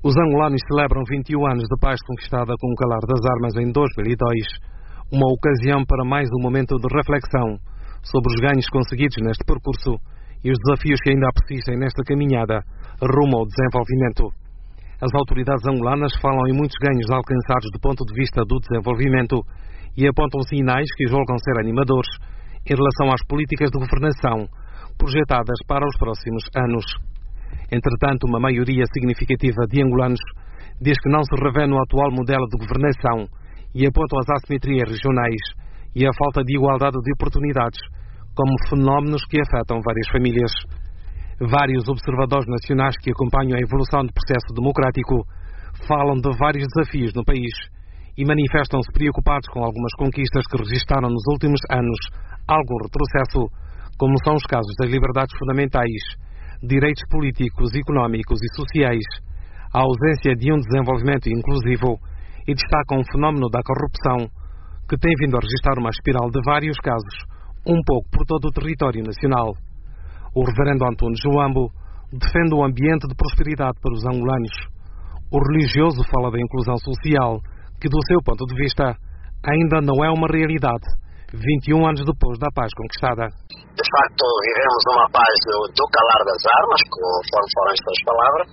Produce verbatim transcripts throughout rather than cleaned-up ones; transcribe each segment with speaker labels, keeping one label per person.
Speaker 1: Os angolanos celebram vinte e um anos de paz conquistada com o calar das armas em dois mil e dois, uma ocasião para mais um momento de reflexão sobre os ganhos conseguidos neste percurso e os desafios que ainda persistem nesta caminhada rumo ao desenvolvimento. As autoridades angolanas falam em muitos ganhos alcançados do ponto de vista do desenvolvimento e apontam sinais que julgam ser animadores em relação às políticas de governação projetadas para os próximos anos. Entretanto, uma maioria significativa de angolanos diz que não se revê no atual modelo de governação e apontam as assimetrias regionais e a falta de igualdade de oportunidades como fenómenos que afetam várias famílias. Vários observadores nacionais que acompanham a evolução do processo democrático falam de vários desafios no país e manifestam-se preocupados com algumas conquistas que registraram nos últimos anos algum retrocesso, como são os casos das liberdades fundamentais, direitos políticos, económicos e sociais, a ausência de um desenvolvimento inclusivo e destacam o fenómeno da corrupção, que tem vindo a registrar uma espiral de vários casos, um pouco por todo o território nacional. O reverendo Antônio Joambo defende um ambiente de prosperidade para os angolanos. O religioso fala da inclusão social, que do seu ponto de vista ainda não é uma realidade, vinte e um anos depois da paz conquistada.
Speaker 2: De facto, vivemos uma paz do, do calar das armas, conforme foram as suas palavras,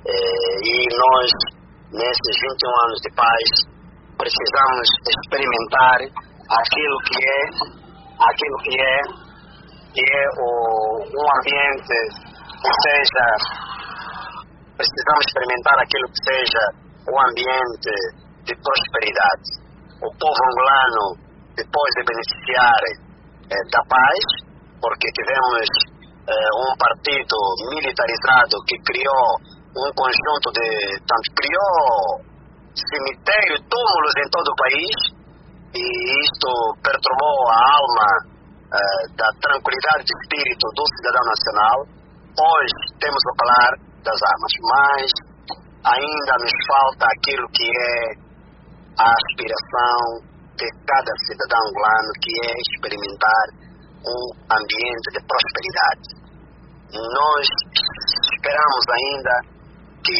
Speaker 2: e nós, nesses vinte e um anos de paz, precisamos experimentar aquilo que é, aquilo que é, que é o, um ambiente que seja, precisamos experimentar aquilo que seja um ambiente de prosperidade. O povo angolano, depois de beneficiar eh, da paz, porque tivemos eh, um partido militarizado que criou um conjunto de, tanto criou cemitério, túmulos em todo o país, e isto perturbou a alma eh, da tranquilidade de espírito do cidadão nacional. Hoje temos o calar das armas, mas ainda nos falta aquilo que é a aspiração de cada cidadão angolano, que é experimentar um ambiente de prosperidade. Nós esperamos ainda que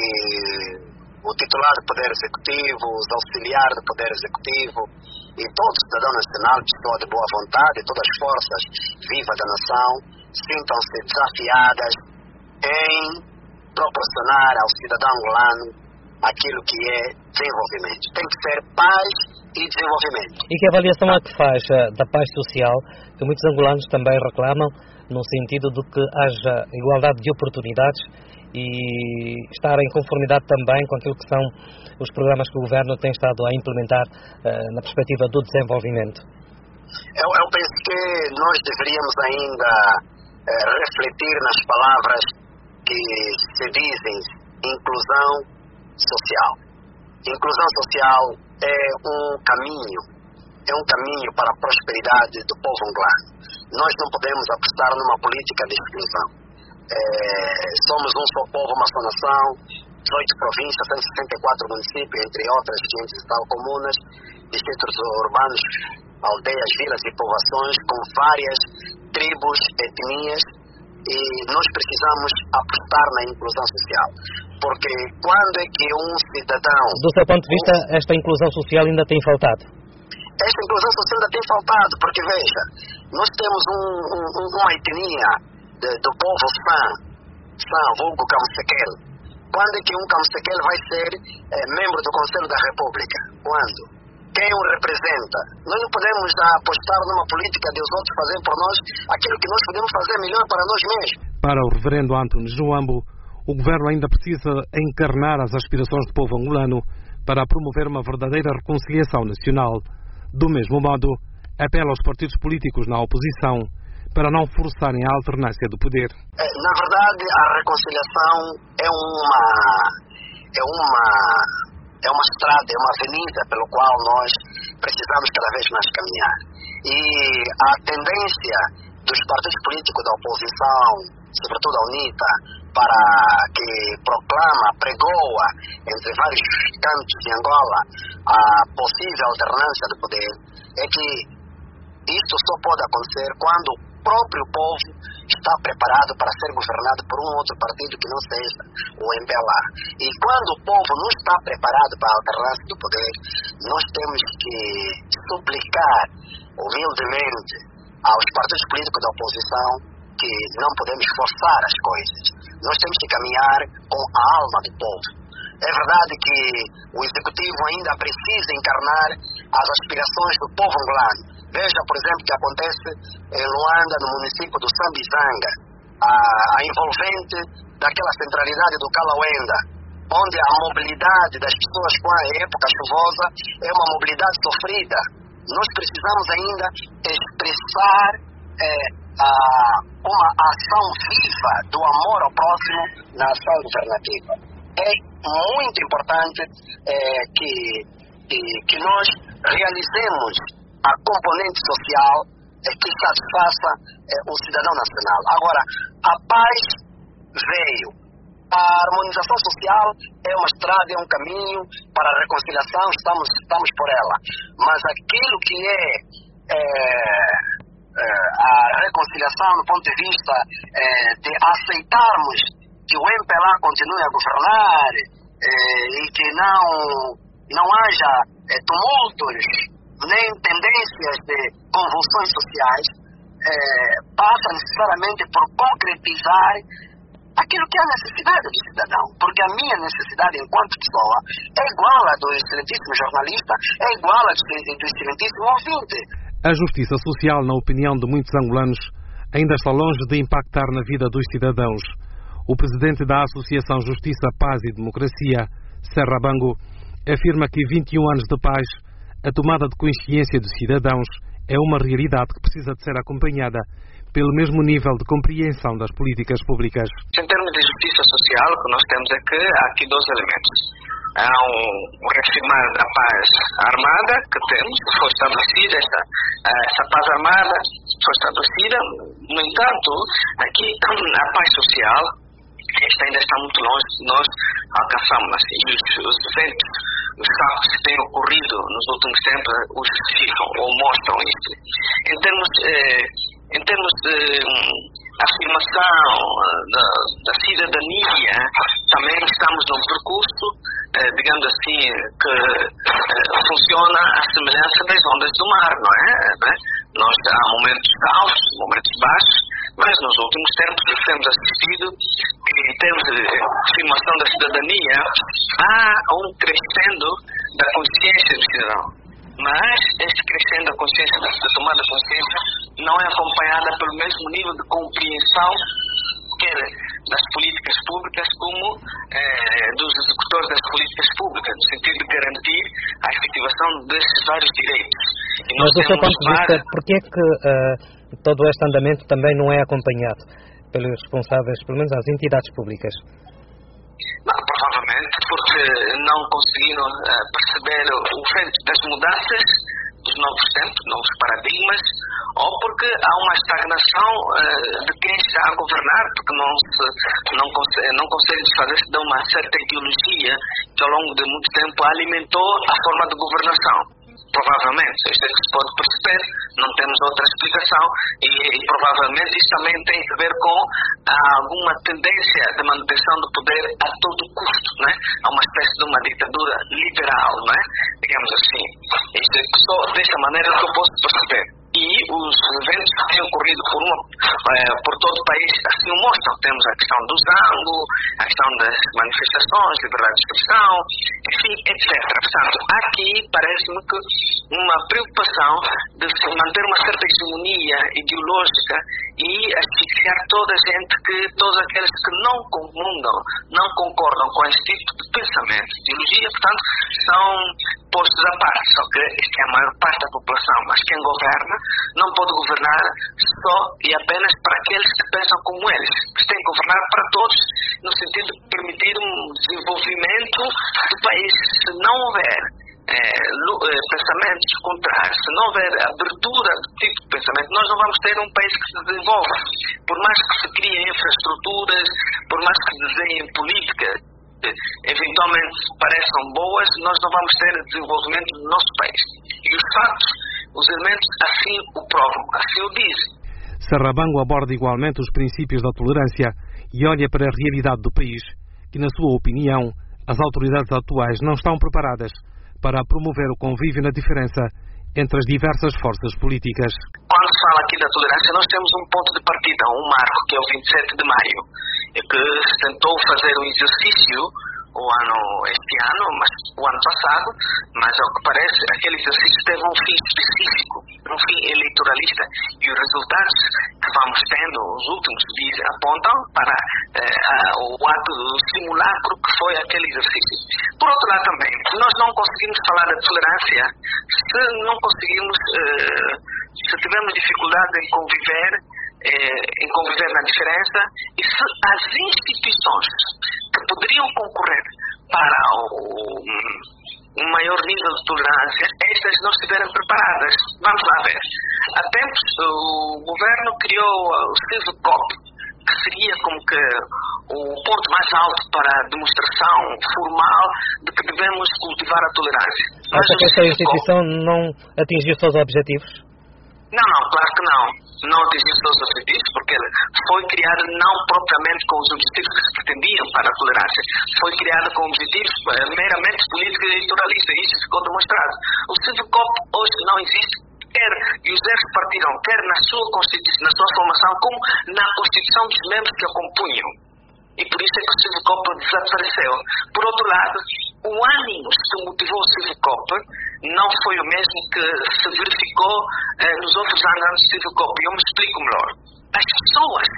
Speaker 2: o titular do Poder Executivo, os auxiliares do Poder Executivo e todo cidadão nacional, pessoa de boa vontade, todas as forças vivas da nação, sintam-se desafiadas em proporcionar ao cidadão angolano aquilo que é desenvolvimento. Tem que ser paz e desenvolvimento.
Speaker 3: E que avaliação é que faz da paz social, que muitos angolanos também reclamam, no sentido de que haja igualdade de oportunidades e estar em conformidade também com aquilo que são os programas que o Governo tem estado a implementar uh, na perspectiva do desenvolvimento?
Speaker 2: Eu, eu penso que nós deveríamos ainda uh, refletir nas palavras que se dizem inclusão social. Inclusão social é um caminho, é um caminho para a prosperidade do povo angolano. Nós não podemos apostar numa política de exclusão. É, somos um só povo, uma só nação, dezoito províncias, cento e sessenta e quatro municípios, entre outras quinhentas e tal comunas, distritos urbanos, aldeias, vilas e povoações, com várias tribos, etnias, e nós precisamos apostar na inclusão social. Porque quando é que um cidadão...
Speaker 3: Do seu ponto de vista, esta inclusão social ainda tem faltado?
Speaker 2: Esta inclusão social ainda tem faltado, porque veja, nós temos um, um, uma etnia de, do povo San, San, vulgo Kamsekel. Quando é que um Kamsekel vai ser eh, membro do Conselho da República? Quando? Quem o representa? Nós não podemos apostar numa política de os outros fazerem por nós aquilo que nós podemos fazer melhor para nós mesmos.
Speaker 1: Para o reverendo Antônio Joambo, o Governo ainda precisa encarnar as aspirações do povo angolano para promover uma verdadeira reconciliação nacional. Do mesmo modo, apela aos partidos políticos na oposição para não forçarem a alternância do poder.
Speaker 2: Na verdade, a reconciliação é uma, é uma, é uma estrada, é uma avenida pelo qual nós precisamos cada vez mais caminhar. E a tendência dos partidos políticos da oposição, sobretudo a UNITA, para que proclama, pregoa entre vários cantos de Angola a possível alternância do poder, é que isto só pode acontecer quando o próprio povo está preparado para ser governado por um outro partido que não seja o M P L A. E quando o povo não está preparado para a alternância do poder, nós temos que suplicar humildemente aos partidos políticos da oposição que não podemos forçar as coisas. Nós temos que caminhar com a alma do povo. É verdade que o Executivo ainda precisa encarnar as aspirações do povo angolano. Veja, por exemplo, o que acontece em Luanda, no município do Sambizanga, a, a envolvente daquela centralidade do Calauenda, onde a mobilidade das pessoas com a época chuvosa é uma mobilidade sofrida. Nós precisamos ainda expressar é, a, uma ação viva do amor ao próximo na ação governativa. É muito importante é, que, que, que nós realizemos a componente social é, que satisfaça é, o cidadão nacional. Agora, a paz veio. A harmonização social é uma estrada, é um caminho para a reconciliação, estamos, estamos por ela. Mas aquilo que é, é, é a reconciliação do ponto de vista é, de aceitarmos que o M P L A continue a governar é, e que não, não haja é, tumultos nem tendências de convulsões sociais, é, passa necessariamente por concretizar aquilo que é a necessidade do cidadão, porque a minha necessidade enquanto pessoa é igual à do excelentíssimo jornalista, é igual à do excelentíssimo ouvinte.
Speaker 1: A justiça social, na opinião de muitos angolanos, ainda está longe de impactar na vida dos cidadãos. O presidente da Associação Justiça, Paz e Democracia, Serra Bango, afirma que vinte e um anos de paz, a tomada de consciência dos cidadãos é uma realidade que precisa de ser acompanhada pelo mesmo nível de compreensão das políticas públicas.
Speaker 4: Em termos de justiça social, o que nós temos é que há aqui dois elementos. Há um, um reafirmar da paz armada que temos, que foi estabelecida, essa, essa paz armada foi estabelecida. No entanto, aqui a paz social, esta ainda está muito longe de nós alcançarmos. E os, os eventos, os fatos que têm ocorrido nos últimos tempos o justificam ou mostram isso. Em termos, eh, em termos de um, afirmação da, da cidadania, também estamos num percurso, eh, digamos assim, que eh, funciona à semelhança das ondas do mar, não é? Não é? Nós há momentos altos, momentos baixos, mas nos últimos tempos temos assistido que, em termos de afirmação da cidadania, há um crescendo da consciência do cidadão. Mas esse crescendo da consciência, da tomada de consciência, não é acompanhada pelo mesmo nível de compreensão, quer das políticas públicas como eh, dos executores das políticas públicas, no sentido de garantir a efetivação desses vários direitos. E
Speaker 3: Mas do seu ponto de vista, porquê é que uh, todo este andamento também não é acompanhado pelos responsáveis, pelo menos as entidades públicas?
Speaker 4: Não, provavelmente porque não conseguiram uh, perceber o efeito das mudanças, dos novos tempos, novos paradigmas, ou porque há uma estagnação uh, de quem está a governar, porque não, se, não, consegue, não consegue desfazer-se de uma certa ideologia que ao longo de muito tempo alimentou a forma de governação. Provavelmente, isto é que se pode perceber, não temos outra explicação e, e provavelmente isto também tem a ver com alguma tendência de manutenção do poder a todo custo, né? Há uma espécie de uma ditadura liberal, né? Digamos assim. Isto é só desta maneira que eu posso perceber. E os eventos que têm ocorrido por, uma, eh, por todo o país assim o mostram. Temos a questão do Zango, a questão das manifestações, liberdade de expressão, enfim, etcétera. Portanto, aqui parece-me que uma preocupação de se manter uma certa hegemonia ideológica e asfixiar toda a gente, que todos aqueles que não comungam, não concordam com esse tipo de pensamento, ideologia, portanto, são postos à parte. Só que esta é a maior parte da população, mas quem governa não pode governar só e apenas para aqueles que pensam como eles. Mas tem que governar para todos, no sentido de permitir um desenvolvimento do país. Se não houver é, pensamentos contrários, se não houver abertura do tipo de pensamento, nós não vamos ter um país que se desenvolva. Por mais que se criem infraestruturas, por mais que se desenhem políticas, eventualmente pareçam boas, nós não vamos ter desenvolvimento no nosso país. E os fatos, os elementos assim o provam, assim o dizem.
Speaker 1: Sarrabango aborda igualmente os princípios da tolerância e olha para a realidade do país, que, na sua opinião, as autoridades atuais não estão preparadas para promover o convívio na diferença entre as diversas forças políticas.
Speaker 4: Quando se fala aqui da tolerância, nós temos um ponto de partida, um marco, que é o vinte e sete de maio, e que se tentou fazer um exercício o ano, este ano, mas o ano passado, mas ao que parece, aquele exercício teve um fim específico, um fim eleitoralista, e os resultados que vamos tendo, os últimos dias, apontam para eh, a, o ato simulacro que foi aquele exercício. Por outro lado também, nós não conseguimos falar da tolerância se não conseguimos, eh, se tivermos dificuldade em conviver, eh, em conviver na diferença, e se as instituições que poderiam concorrer para o um maior nível de tolerância, estas não estiverem preparadas. Vamos lá ver. Há tempos o governo criou o Civicop, que seria como que o ponto mais alto para a demonstração formal de que devemos cultivar a tolerância.
Speaker 3: Mas acha que esta instituição não atingiu os seus objetivos?
Speaker 4: Não, não, claro que não. Não atingiu os seus objetivos, porque foi criada não propriamente com os objetivos que se pretendiam para a tolerância. Foi criada com objetivos meramente políticos e eleitoralistas, e isso ficou demonstrado. O Civicop hoje não existe, quer e os erros partiram, quer na sua constituição, na sua formação, como na constituição dos membros que a compunham. E por isso é que o Civicop desapareceu. Por outro lado, o ânimo que motivou o Civicop não foi o mesmo que se verificou eh, nos outros anos do Civicop. E eu me explico melhor. As pessoas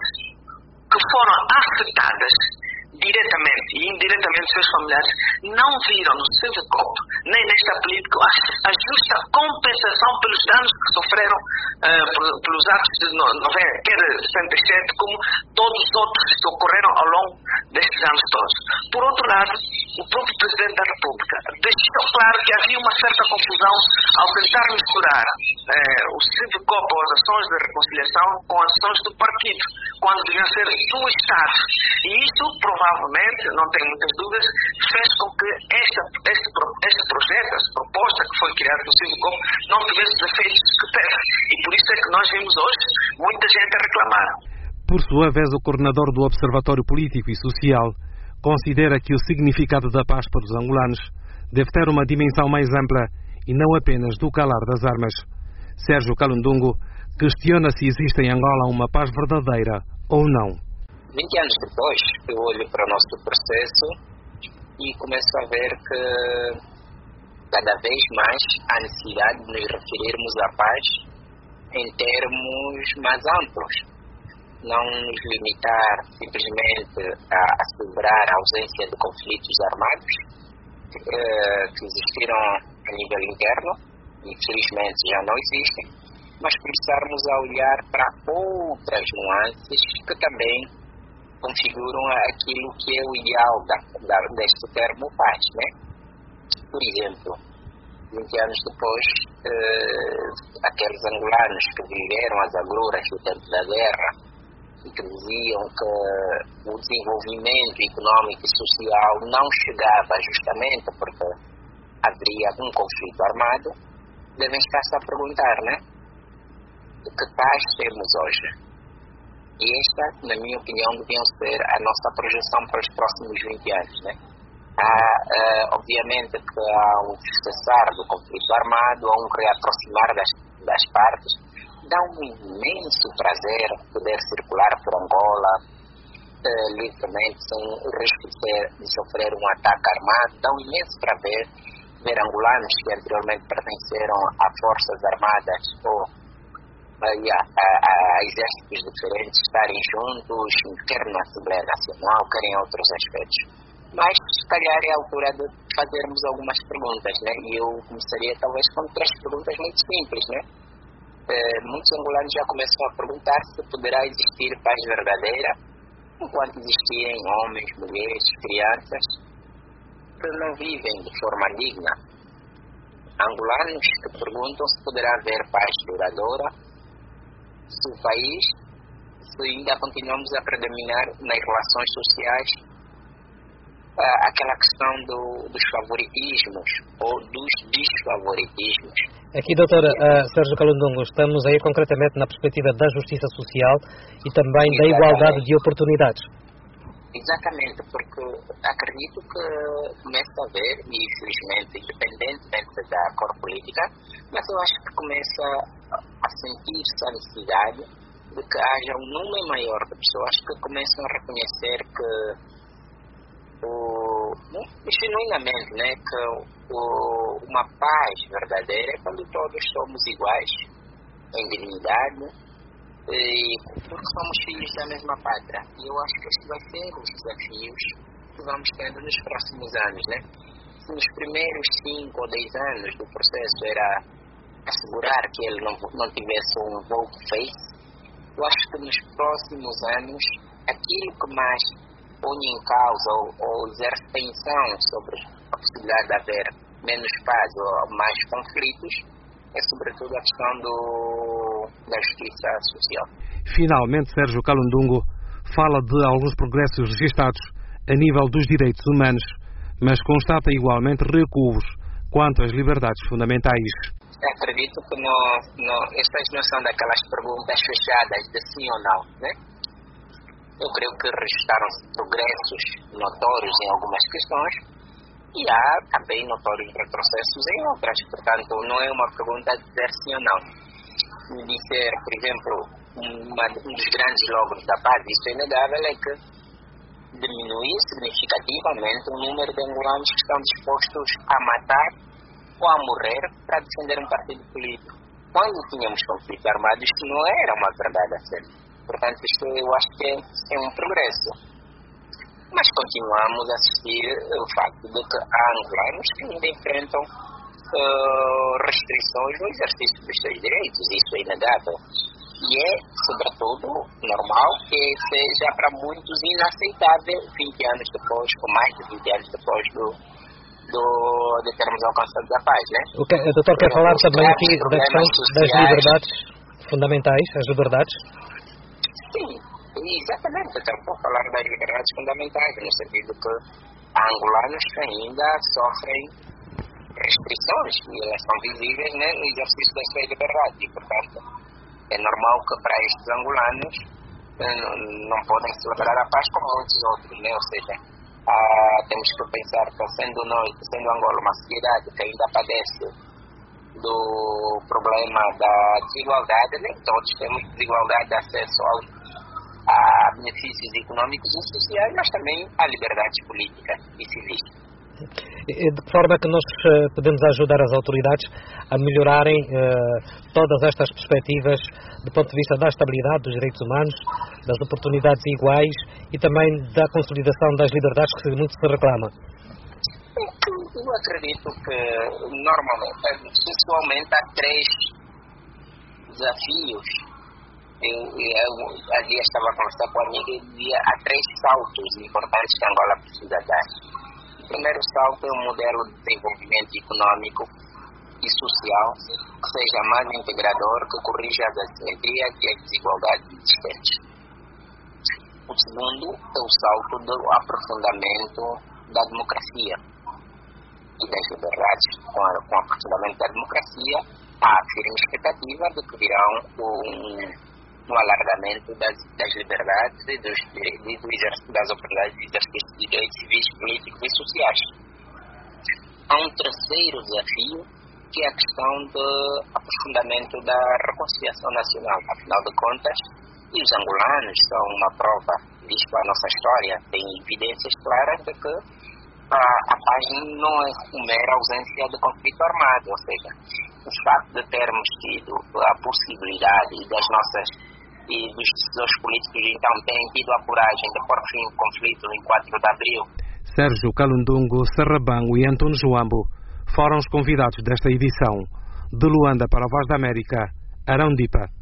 Speaker 4: que foram afetadas diretamente e indiretamente seus familiares não viram no Civicop, nem nesta política, a justa compensação pelos danos que sofreram uh, pelos atos de novembro, quer setenta e sete, como todos os outros que ocorreram ao longo destes anos todos. Por outro lado, o próprio Presidente da República deixou claro que havia uma certa confusão ao tentar misturar uh, o Civicop ou as ações de reconciliação com as ações do partido, quando deviam ser do Estado. E isso, provavelmente, não tenho muitas dúvidas, fez com que esta, este, este projeto, esta proposta que foi criada no Civicop, não tivesse os efeitos que teve. E por isso é que nós vimos hoje muita gente a reclamar.
Speaker 1: Por sua vez, o coordenador do Observatório Político e Social considera que o significado da paz para os angolanos deve ter uma dimensão mais ampla e não apenas do calar das armas. Sérgio Calundungo questiona se existe em Angola uma paz verdadeira ou não.
Speaker 5: vinte anos depois, eu olho para o nosso processo e começo a ver que cada vez mais há necessidade de nos referirmos à paz em termos mais amplos. Não nos limitar simplesmente a, a celebrar a ausência de conflitos armados eh, que existiram a nível interno e felizmente já não existem, mas começarmos a olhar para outras nuances que também configuram aquilo que é o ideal da, da, deste termo paz, né? Por exemplo, vinte anos depois, eh, aqueles angolanos que viveram as agruras do tempo da guerra e que diziam que o desenvolvimento econômico e social não chegava justamente porque haveria um conflito armado, devem estar-se a perguntar, né? Que paz temos hoje? E esta, na minha opinião, deviam ser a nossa projeção para os próximos vinte anos, né? Há, uh, obviamente, que há um cessar do conflito armado, há um reaproximar das, das partes. Dá um imenso prazer poder circular por Angola uh, livremente, sem risco de, ser, de sofrer um ataque armado. Dá um imenso prazer ver angolanos que anteriormente pertenceram a forças armadas ou a, a, a exércitos diferentes estarem juntos, quer na Assembleia Nacional, quer em outros aspectos. Mas, se calhar, é a altura de fazermos algumas perguntas, né? E eu começaria, talvez, com três perguntas muito simples, né? Eh, muitos angolanos já começam a perguntar se poderá existir paz verdadeira enquanto existirem homens, mulheres, crianças que não vivem de forma digna. Angolanos que perguntam se poderá haver paz duradoura se o país, se ainda continuamos a predominar nas relações sociais uh, aquela questão do, dos favoritismos ou dos desfavoritismos.
Speaker 3: Aqui, doutor uh, Sérgio Calundungo, estamos aí concretamente na perspectiva da justiça social e também Exatamente. Da igualdade de oportunidades.
Speaker 5: Exatamente, porque acredito que começa a haver, e infelizmente, independentemente da cor política, mas eu acho que começa a sentir-se a necessidade de que haja um número maior de pessoas que começam a reconhecer que, o, genuinamente, né, que o, uma paz verdadeira é quando todos somos iguais em dignidade, e porque somos filhos da mesma pátria. E eu acho que este vai ser os desafios que vamos tendo nos próximos anos, né? Se nos primeiros cinco ou dez anos do processo era assegurar que ele não, não tivesse um vote face, eu acho que nos próximos anos aquilo que mais põe em causa ou, ou exerce tensão sobre a possibilidade de haver menos paz ou mais conflitos é sobretudo a questão do, da justiça social.
Speaker 1: Finalmente, Sérgio Calundungo fala de alguns progressos registados a nível dos direitos humanos, mas constata igualmente recuos quanto às liberdades fundamentais.
Speaker 5: Acredito que não, não, estas não são daquelas perguntas fechadas de sim ou não, né? Eu creio que registaram-se progressos notórios em algumas questões, e há também notórios retrocessos em outras, portanto não é uma pergunta de dizer sim ou não. Me dizer, por exemplo, uma, um dos grandes logros da paz, isso é inegável, é que diminuiu significativamente o número de angolanos que estão dispostos a matar ou a morrer para defender um partido político. Quando tínhamos conflitos armados, isto não era uma verdade a sério. Portanto, isto eu acho que é, é um progresso. Mas continuamos a assistir o facto de que há angolanos que ainda enfrentam uh, restrições no exercício dos seus direitos. Isso é inegável. E é, sobretudo, normal que seja para muitos inaceitável vinte anos depois, ou mais de vinte anos depois do, do, de termos alcançado a paz, né?
Speaker 3: O que, o doutor quer falar também aqui da questão das liberdades fundamentais, as liberdades?
Speaker 5: Sim. Exatamente, então vou falar das liberdades fundamentais, no sentido que há angolanos que ainda sofrem restrições e elas são visíveis, né, no exercício das suas liberdades e, portanto, é normal que para estes angolanos não, não podem celebrar a paz como muitos outros, né, ou seja, ah, temos que pensar que sendo nós, sendo Angola uma sociedade que ainda padece do problema da desigualdade, nem todos temos desigualdade de acesso aos a benefícios económicos e sociais, mas também a liberdades políticas e civis.
Speaker 3: De forma que nós podemos ajudar as autoridades a melhorarem uh, todas estas perspectivas do ponto de vista da estabilidade dos direitos humanos, das oportunidades iguais e também da consolidação das liberdades que muito se reclama.
Speaker 5: Eu acredito que normalmente, pessoalmente, há três desafios. Eu, eu, a dia estava a conversar com a amiga e dizia há três saltos importantes que Angola precisa dar. O primeiro salto é um modelo de desenvolvimento econômico e social que seja mais integrador, que corrija as assimetrias e as desigualdades existentes. O segundo é o salto do aprofundamento da democracia e das liberdades. Com, a, com o aprofundamento da democracia, há a firme expectativa de que virão um no alargamento das, das liberdades e dos, de, do exercício das oportunidades de exercício de direitos civis, políticos e sociais. Há um terceiro desafio, que é a questão do aprofundamento da reconciliação nacional. Afinal de contas, e os angolanos são uma prova disso, a nossa história tem evidências claras de que a, a paz não é uma mera ausência de conflito armado, ou seja, o facto de termos tido a possibilidade das nossas e dos decisores políticos então terem tido a coragem de pôr fim ao conflito em quatro de abril.
Speaker 1: Sérgio Calundungo, Serrabango e António Joambo foram os convidados desta edição. De Luanda para a Voz da América, Arão Dipa.